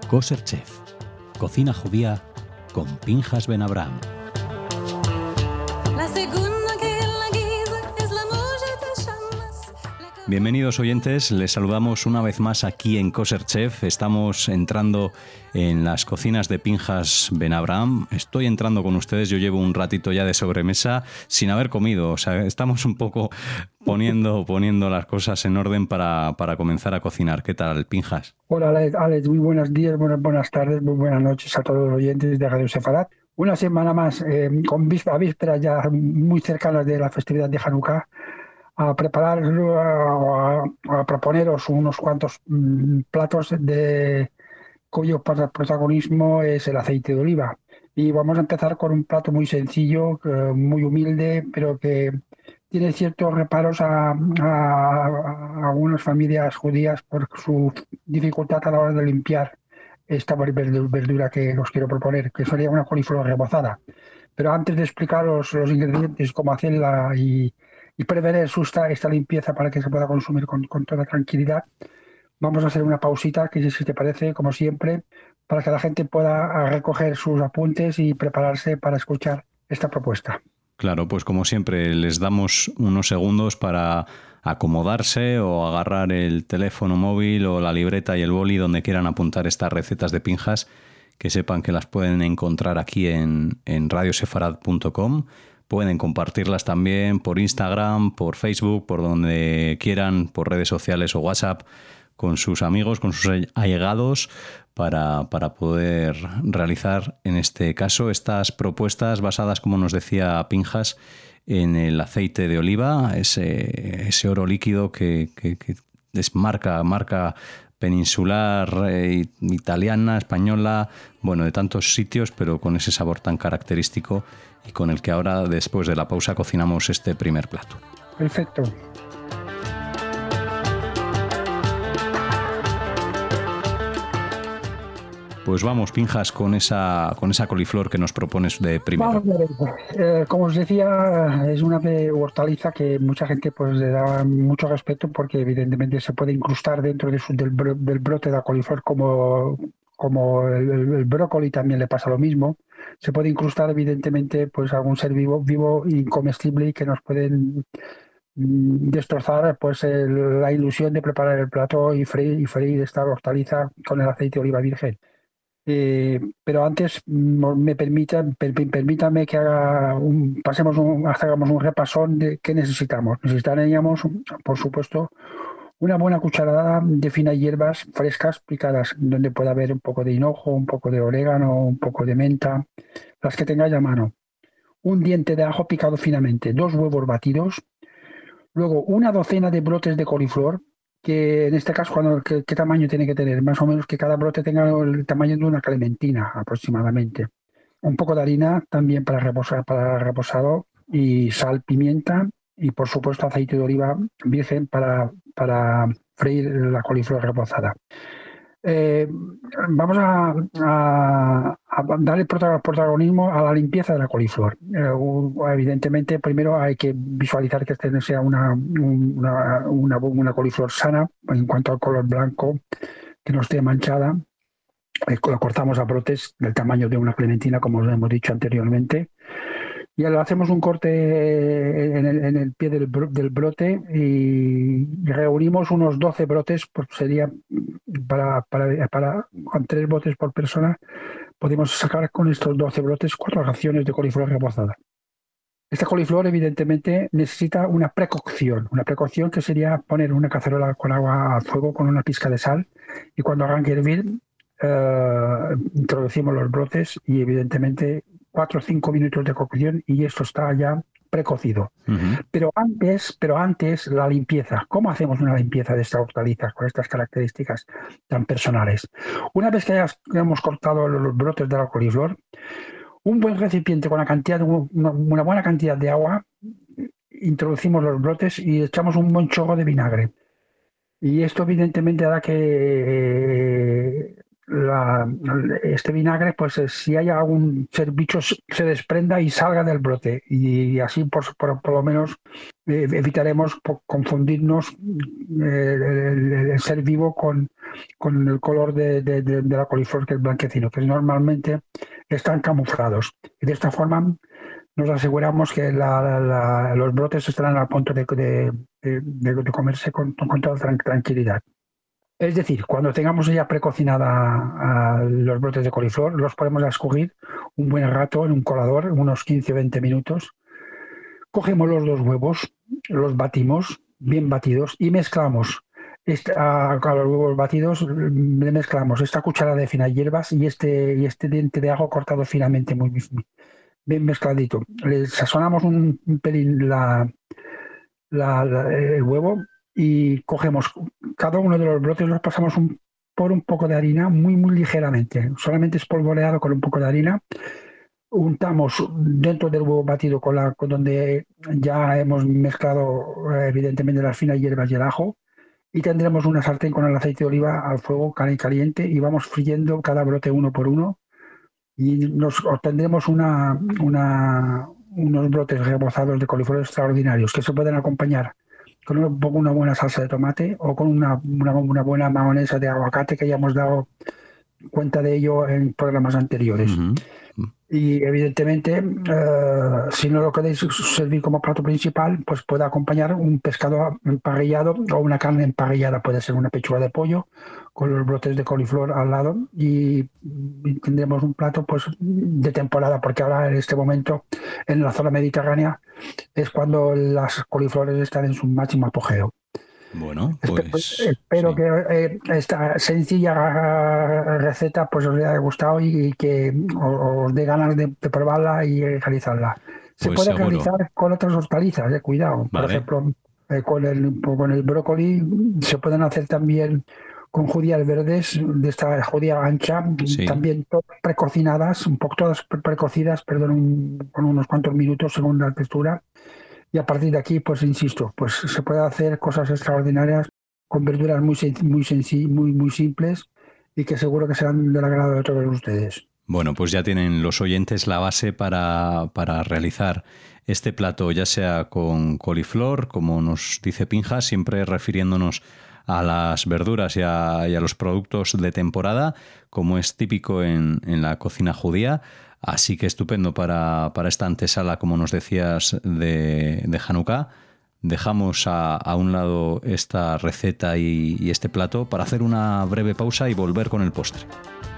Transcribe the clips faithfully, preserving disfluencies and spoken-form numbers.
Kosher Chef, cocina judía con Pinchas Ben Abraham. Bienvenidos oyentes, les saludamos una vez más aquí en Kosher Chef. Estamos entrando en las cocinas de Pinchas Ben Abraham. Estoy entrando con ustedes, yo llevo un ratito ya de sobremesa sin haber comido. O sea, estamos un poco poniendo, poniendo las cosas en orden para, para comenzar a cocinar. ¿Qué tal, Pinchas? Hola, Alex, Alex, muy buenos días, buenas, buenas tardes, muy buenas noches a todos los oyentes de Radio Sefarat. Una semana más, eh, con vísperas, vísperas ya muy cercanas de la festividad de Hanukkah, a preparar, a, a proponeros unos cuantos mm, platos de cuyo protagonismo es el aceite de oliva. Y vamos a empezar con un plato muy sencillo, eh, muy humilde, pero que tiene ciertos reparos a, a, a algunas familias judías por su dificultad a la hora de limpiar esta verdura que os quiero proponer, que sería una coliflor rebozada. Pero antes de explicaros los ingredientes, cómo hacerla y y prever esta, esta limpieza para que se pueda consumir con, con toda tranquilidad, vamos a hacer una pausita, que si te parece, como siempre, para que la gente pueda recoger sus apuntes y prepararse para escuchar esta propuesta. Claro, pues como siempre les damos unos segundos para acomodarse o agarrar el teléfono móvil o la libreta y el boli donde quieran apuntar estas recetas de Pinchas, que sepan que las pueden encontrar aquí en, en radio sefarad punto com. Pueden compartirlas también por Instagram, por Facebook, por donde quieran, por redes sociales o WhatsApp, con sus amigos, con sus allegados, para, para poder realizar, en este caso, estas propuestas basadas, como nos decía Pinchas, en el aceite de oliva, ese, ese oro líquido que, que, que es marca, marca peninsular, eh, italiana, española, bueno, de tantos sitios, pero con ese sabor tan característico y con el que ahora, después de la pausa, cocinamos este primer plato. Perfecto. Pues vamos, Pinchas, con esa, con esa coliflor que nos propones de primero. Vamos a ver. Eh, como os decía, es una hortaliza que mucha gente pues le da mucho respeto porque evidentemente se puede incrustar dentro de su, del, bro, del brote de la coliflor como, como el, el brócoli también le pasa lo mismo. Se puede incrustar evidentemente pues algún ser vivo, vivo incomestible y que nos pueden destrozar pues el, la ilusión de preparar el plato y freír, y freír esta hortaliza con el aceite de oliva virgen. Eh, pero antes me permita, per, permítame que haga un, pasemos un, hagamos un repasón de qué necesitamos. Necesitaríamos, por supuesto, una buena cucharada de finas hierbas frescas picadas, donde pueda haber un poco de hinojo, un poco de orégano, un poco de menta, las que tengáis a mano. Un diente de ajo picado finamente, dos huevos batidos, luego una docena de brotes de coliflor, que en este caso, cuando, ¿qué, ¿qué tamaño tiene que tener? Más o menos que cada brote tenga el tamaño de una clementina aproximadamente. Un poco de harina también para reposar, para reposado, y sal, pimienta y por supuesto aceite de oliva virgen para, para freír la coliflor reposada. Eh, vamos a, a, a dar el protagonismo a la limpieza de la coliflor. Eh, evidentemente, primero hay que visualizar que este sea una, una, una, una coliflor sana en cuanto al color blanco, que no esté manchada. Eh, la cortamos a brotes del tamaño de una clementina, como os hemos dicho anteriormente. Y hacemos un corte en el, en el pie del, del brote y reunimos unos doce brotes, pues sería para, para, para con tres brotes por persona, podemos sacar con estos doce brotes cuatro raciones de coliflor rebozada. Esta coliflor evidentemente necesita una precocción, una precocción que sería poner una cacerola con agua a fuego con una pizca de sal y cuando hagan que hervir uh, introducimos los brotes y evidentemente cuatro o cinco minutos de cocción y esto está ya precocido. Uh-huh. Pero antes, pero antes la limpieza. ¿Cómo hacemos una limpieza de esta hortaliza con estas características tan personales? Una vez que hayamos cortado los brotes de la coliflor, un buen recipiente con una, cantidad, una, una buena cantidad de agua, introducimos los brotes y echamos un buen chorro de vinagre. Y esto evidentemente hará que la, este vinagre, pues eh, si hay algún ser bicho se desprenda y salga del brote, y así por, por, por lo menos eh, evitaremos confundirnos eh, el, el ser vivo con, con el color de, de, de, de la coliflor, que es blanquecino, que normalmente están camuflados. Y de esta forma nos aseguramos que la, la, la, los brotes estarán a punto de, de, de, de comerse con, con toda tranquilidad. Es decir, cuando tengamos ya precocinada a los brotes de coliflor, los podemos escurrir un buen rato en un colador, unos quince o veinte minutos. Cogemos los dos huevos, los batimos, bien batidos, y mezclamos. Esta, a los huevos batidos le mezclamos esta cucharada de finas hierbas y este, y este diente de ajo cortado finamente, muy bien mezcladito. Le sazonamos un, un pelín la, la, la, el huevo, y cogemos cada uno de los brotes, los pasamos un, por un poco de harina, muy, muy ligeramente, solamente espolvoreado con un poco de harina. Untamos dentro del huevo batido con la, con donde ya hemos mezclado evidentemente las finas hierbas y el ajo, y tendremos una sartén con el aceite de oliva al fuego caliente, y vamos friendo cada brote uno por uno, y nos obtendremos una, una, unos brotes rebozados de coliflor extraordinarios, que se pueden acompañar con una buena salsa de tomate o con una, una, una buena mayonesa de aguacate, que ya hemos dado cuenta de ello en programas anteriores. Uh-huh. Y evidentemente, eh, si no lo queréis servir como plato principal, pues puede acompañar un pescado emparrillado o una carne emparrillada, puede ser una pechuga de pollo con los brotes de coliflor al lado, y tendremos un plato pues de temporada, porque ahora en este momento en la zona mediterránea es cuando las coliflores están en su máximo apogeo. Bueno, pues espero sí. que eh, esta sencilla receta pues os haya gustado y, y que os, os dé ganas de, de probarla y realizarla. Se pues puede seguro. realizar con otras hortalizas, eh, cuidado. Vale. Por ejemplo, eh, con, el, con el brócoli se pueden hacer también con judías verdes, de esta judía ancha, sí. También todas precocinadas, un poco todas precocidas, perdón, un, con unos cuantos minutos según la textura. Y a partir de aquí, pues insisto, pues se puede hacer cosas extraordinarias con verduras muy muy senc- muy muy simples, y que seguro que serán del agrado de todos ustedes. Bueno, pues ya tienen los oyentes la base para, para realizar este plato, ya sea con coliflor, como nos dice Pinjas, siempre refiriéndonos a las verduras y a, y a los productos de temporada, como es típico en, en la cocina judía. Así que estupendo para, para esta antesala, como nos decías, de, de Hanukkah. Dejamos a, a un lado esta receta y, y este plato para hacer una breve pausa y volver con el postre.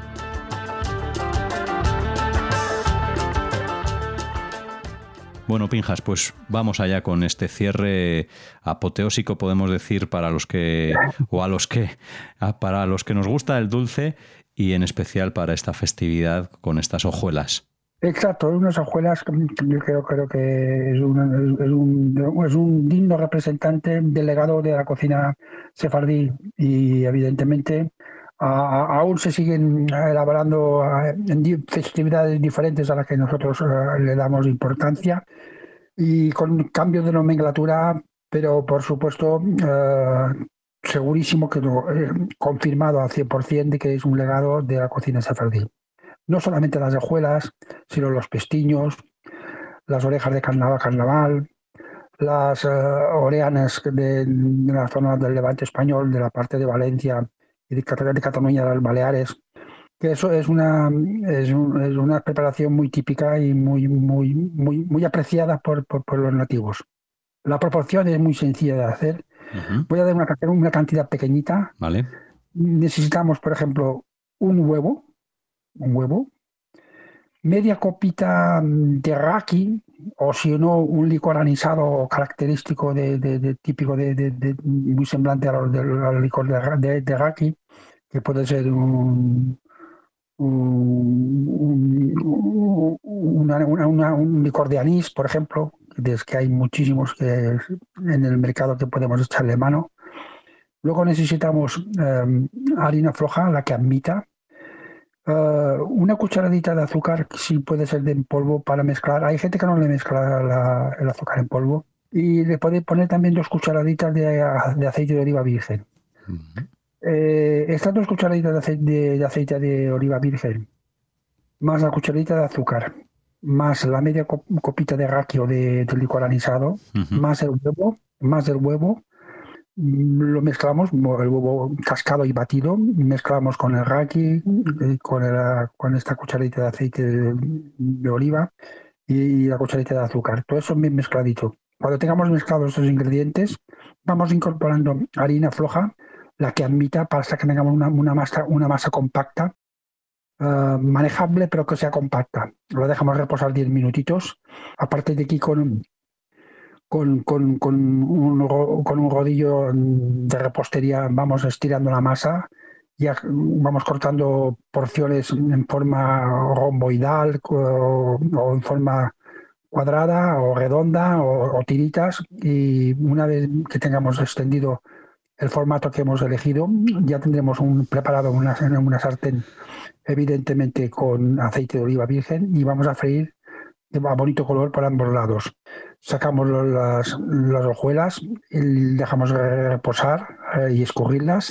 Bueno, Pinjas, pues vamos allá con este cierre apoteósico, podemos decir, para los que, o a los que, para los que nos gusta el dulce, y en especial para esta festividad con estas hojuelas. Exacto, unas hojuelas que yo creo, creo que es, una, es, un, es un digno representante del legado de la cocina sefardí, y evidentemente a, a, aún se siguen elaborando en festividades diferentes a las que nosotros uh, le damos importancia, y con cambio de nomenclatura, pero por supuesto uh, segurísimo que lo he confirmado al cien por ciento de que es un legado de la cocina sefardí. No solamente las hojuelas, sino los pestiños, las orejas de carnaval, carnaval las uh, oreanas de, de la zona del Levante español, de la parte de Valencia y de, de Cataluña, de las Baleares, que eso es una, es, un, es una preparación muy típica y muy, muy, muy, muy apreciada por, por, por los nativos. La proporción es muy sencilla de hacer. Uh-huh. Voy a dar una, una cantidad pequeñita. Vale. Necesitamos, por ejemplo, un huevo, un huevo, media copita de raki, o si no, un licor anisado característico de, de, de típico de, de, de muy semblante al, al licor de, de, de raki, que puede ser un, un, un, una, una, un licor de anís, por ejemplo, es que hay muchísimos que en el mercado que podemos echarle mano. Luego necesitamos eh, harina floja, la que admita. Uh, una cucharadita de azúcar, si puede ser de en polvo, para mezclar. Hay gente que no le mezcla la, el azúcar en polvo. Y le puede poner también dos cucharaditas de, de aceite de oliva virgen. Uh-huh. Eh, estas dos cucharaditas de aceite de, de aceite de oliva virgen, más la cucharadita de azúcar, más la media copita de raki o de, de licor anisado, uh-huh. más el huevo, más el huevo, lo mezclamos, el huevo cascado y batido, mezclamos con el raki, con, el, con esta cucharadita de aceite de, de oliva y la cucharadita de azúcar. Todo eso bien mezcladito. Cuando tengamos mezclados estos ingredientes, vamos incorporando harina floja, la que admita, para hasta que tengamos una, una, masa, una masa compacta, uh, manejable, pero que sea compacta. Lo dejamos reposar diez minutitos. Aparte de aquí con, con, con, con, un, con un rodillo de repostería vamos estirando la masa, ya vamos cortando porciones en forma romboidal o, o en forma cuadrada o redonda o, o tiritas, y una vez que tengamos extendido el formato que hemos elegido, ya tendremos un preparado una, una sartén, evidentemente con aceite de oliva virgen, y vamos a freír a bonito color por ambos lados. Sacamos las, las hojuelas y dejamos reposar eh, y escurrirlas,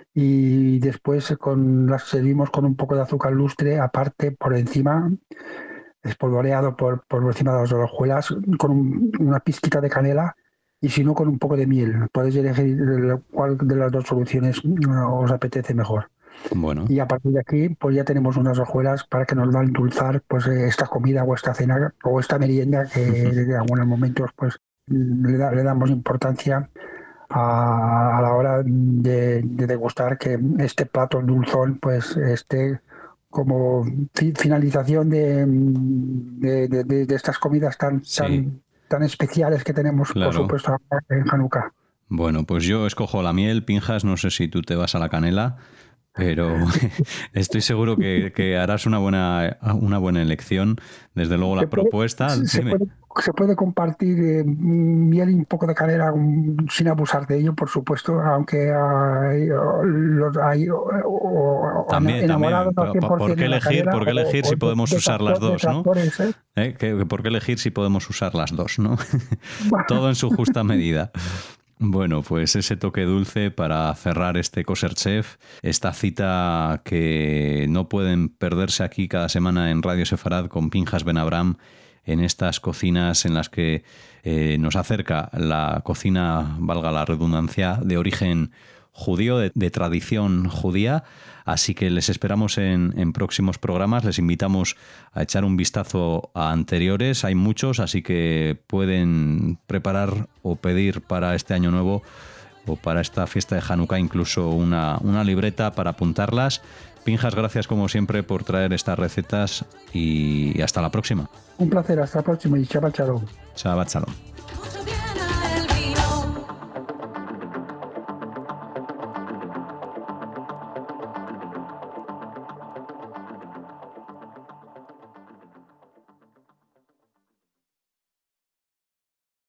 y después con, las servimos con un poco de azúcar lustre aparte por encima, espolvoreado por, por encima de las hojuelas, con un, una pizquita de canela, y si no, con un poco de miel. Podéis elegir cuál de las dos soluciones os apetece mejor. Bueno. Y a partir de aquí, pues ya tenemos unas hojuelas para que nos van a endulzar pues esta comida o esta cena o esta merienda que en algunos momentos pues le, da, le damos importancia a, a la hora de, de degustar, que este plato dulzón pues esté como fi, finalización de, de, de, de estas comidas tan, sí. tan, tan especiales que tenemos, claro, por supuesto, en Hanukkah. Bueno, pues yo escojo la miel, Pinjas, no sé si tú te vas a la canela, pero estoy seguro que, que harás una buena, una buena elección. Desde luego la se puede, propuesta... Se puede, se puede compartir eh, miel y un poco de canela um, sin abusar de ello, por supuesto, aunque hay, los, hay o, o, también, enamorados también. ¿Por, ¿Por qué elegir, ¿por qué elegir o, si o podemos de, usar de las dos, ¿no? ¿Eh? ¿Eh? ¿Qué, ¿Por qué elegir si podemos usar las dos, no? Todo en su justa medida. Bueno, pues ese toque dulce para cerrar este Kosher Chef, esta cita que no pueden perderse aquí cada semana en Radio Sefarad con Pinjas Ben Abraham, en estas cocinas en las que eh, nos acerca la cocina, valga la redundancia, de origen judío, de, de tradición judía. Así que les esperamos en, en próximos programas. Les invitamos a echar un vistazo a anteriores. Hay muchos, así que pueden preparar o pedir para este año nuevo o para esta fiesta de Hanukkah incluso una, una libreta para apuntarlas. Pinjas, gracias como siempre por traer estas recetas y hasta la próxima. Un placer, hasta la próxima y Shabbat Shalom. Shabbat Shalom.